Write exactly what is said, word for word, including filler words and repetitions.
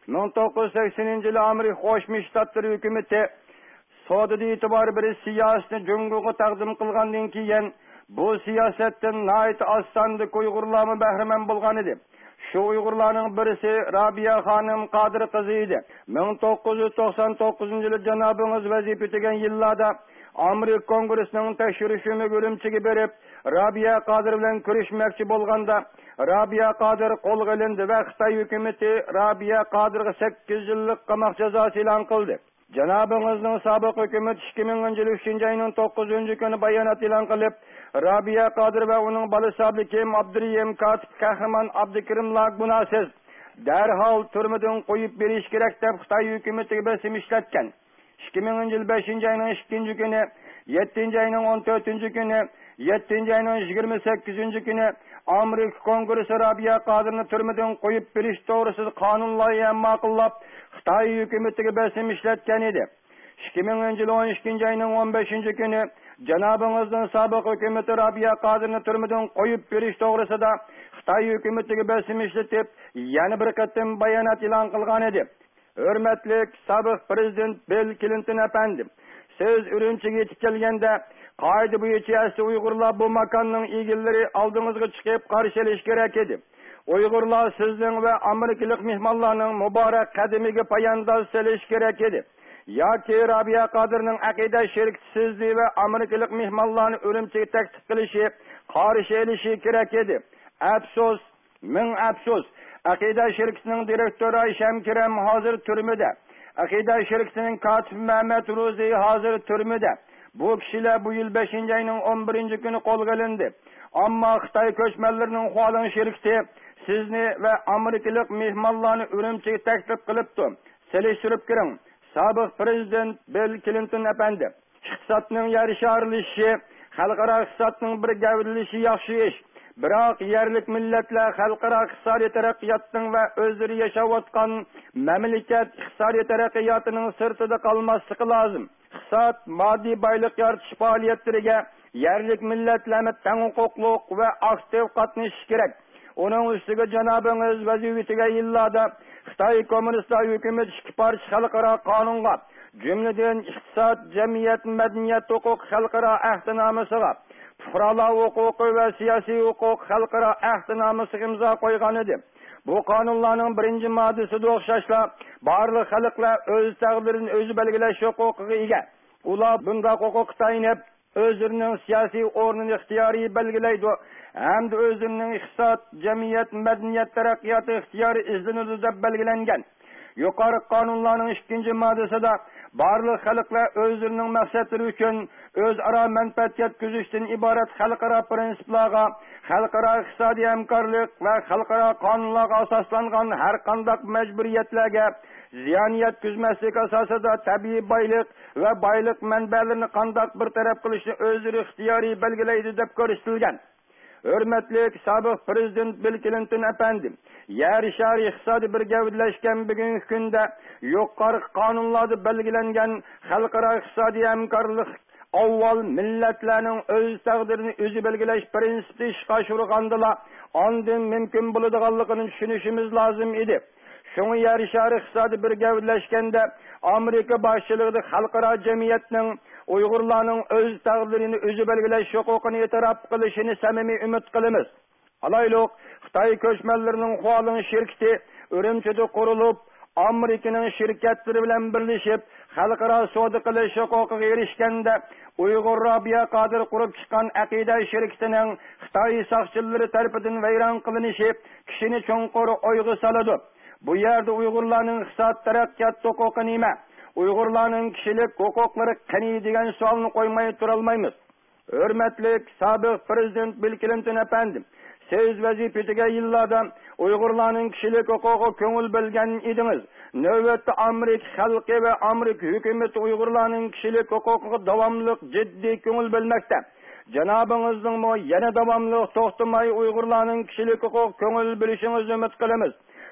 ming to'qqiz yuz saksoninchi yılı Amerika Qo'shma Shtatlar hukumati sodada itibar bir siyosatni Jungoga taqdim qilgandan keyin bu siyosatdan nayt ostonda Uyg'urlarni bahramand bo'lgan edi. Şu Uyg'urlarning birisi Rabia Xonim Qodir qizi edi. ming to'qqiz yuz to'qson to'qqizinchi yılı janobingiz vazifa tugagan yillarda Amerika Kongresining tekshirishini Urumchiga berib, Rabia Qodir bilan ko'rishmoqchi bo'lganda Rabia Qodir qo'lga olindi va Xitoy hukumati Rabia Qodirga sakkiz yillik qamoq jazosi e'lon qildi. Janobingizning sobiq hukumat ikki minginchi yil uchinchi oyning to'qqizinchi kuni bayonot e'lon qilib, Rabia Qodir va uning bolasi Abdukim Abduriyim Katib Qahramon Abdukirimlar gunohsiz darhol turmadan qo'yib berish kerak deb Xitoy hukumatiga bosim ishlatgan. ikki minginchi yil beshinchi oyning ikkinchi kuni, yettinchi oyning o'n to'rtinchi kuni, yettinchi oyning yigirma sakkizinchi kuni Amerika Kongresi Rabia Qodirni turmadan qo'yib berish to'g'risida qonun loyihasini ma'qullab Xitoy hukumatiga bosim ishlatgan edi. ikki minginchi yil o'n ikkinchi oyning o'n beshinchi kuni janobingizning sobiq hukumati Rabia Qodirni turmadan qo'yib berish to'g'risida Xitoy hukumatiga bosim ishlatib, yana bir qatim bayonot e'lon qilgan edi. Hurmatli sobiq prezident Bill Clinton efendim, siz Urumchiga yetib kelganda qoida bo'yicha Uyg'urlar bu makonning egillari oldingizga chiqib qarshi olish kerak edi. Uyg'urlar sizning va amerikalik mehmonlarning muborak qadamiga poyandoz solish kerak edi. Yoki Rabia Qodirning aqida shirksizligi va amerikalik mehmonlarni Urumchiga taklif qilishi qarshi olishi kerak edi. Afsus, ming afsus. Aqida shirkisining direktori Aysam Kiram hozir turmada. Aqida shirkisining kotib Mehmet Ruzi hozir turmada. Bu kishilar bu yil beshinchi oyning o'n birinchi kuni qo'lga olindi. Ammo Xitoy ko'chmanlarining xo'alin shirkisi sizni va amerikalik mehmonlarni Urumchiga taklif qilibdi. Selishtirib kiring. Sobiq prezident Bill Clinton efendi, iqtisodning yarisharishi, xalqaro iqtisodning bir gavdalishi yaxshi ish. Biroq yerlik millatlar xalqaro iqtisodiy taraqqiyotning va o'zlari yashayotgan mamlakat iqtisodiy taraqqiyotining sirtida qolmasligi lozim. Iqtisod moddiy boylik yaratish faoliyatlariga yerlik millatlar teng huquqli va aktiv qatnashishi kerak. Uning ustiga janobingiz vazifasiga yillarda Xitoy kommunistlar hukumati ikki parcha xalqaro qonunga, jumladan iqtisod, jamiyat, madaniyat, huquq xalqaro ahdnomasiga, fuqarolar huquqi va siyosiy huquq xalqaro ahdnomasiga imzo qo'ygan edi. Bu qonunlarning birinchi moddasida o'xshashla barliq xalqlar o'z taqdirini o'zi belgilash huquqiga ega. Ular bunday huquqqa tayanib o'zlarining siyosiy o'rnini ixtiyoriy belgilaydi hamda o'zlarining iqtisod, jamiyat, madaniyat taraqqiyoti ixtiyoriy izlanadi deb belgilangan. Yuqori qonunlarning ikkinchi moddasida barliq xalqlar o'zlarining maqsadlari uchun o'zaro manfaat yetkazishdan iborat xalqaro prinsiplarga, xalqaro iqtisodiy hamkorlik va xalqaro qonunlarga asoslangan har qanday majburiyatlarga ziyon yetkazmaslik asosida tabiiy boylik va boylik manbalarini qanday bir taraf qilishni o'zlari ixtiyoriy belgilaydi deb ko'rsatilgan. Hurmatli sobiq prezident Bill Clinton efendim, yer shari iqtisodiy bir gavdalashgan bugungi kunda yuqori qonunlarda belgilangan xalqaro iqtisodiy hamkorlik avval millatlarning o'z taqdirini o'zi belgilash prinsipi ishga oshirilgandilar, ondan mumkin bo'ladiganligini tushunishimiz lozim edi. Şunu yer shari iqtisodiy bir gavdalashganda Amerika boshchiligida xalqaro jamiyatning Uyg'urlarning o'z taqdirini o'zi belgilash huquqini e'tirof qilishini samimiy umid qilamiz. Alaylik Xitoy ko'chmanlarining xo'alin shirkati Urumchida qurilib, Amerikaning shirkatlari bilan birlashib xalqaro savdo qilish huquqiga erishganda Uyg'ur Rabia Qodir qurib chiqqan aqida shirkatining Xitoy soqchilari tomonidan vayron qilinishi kishini cho'nqur o'yga soladi. Bu yerde Uyg'urlarning iqtisod taraqqiyot huquqi nima? Uyg'urlarning kishilik huquqlari qani degan savolni qo'ymay tura olmaymiz. Hurmatli sobiq prezident Bill Clinton efendim, siz vazifasiga yillarda Uyg'urlarning kishilik huquqiga ko'ngil bilgan edingiz. Navbatda Amerika xalqi va Amerika hukumati Uyg'urlarning kishilik huquqiga davomli jiddiy ko'ngil bilmoqda. Janobingizning yana davomli to'xtamay Uyg'urlarning kishilik huquqiga ko'ngil bilishingizni umid qilamiz.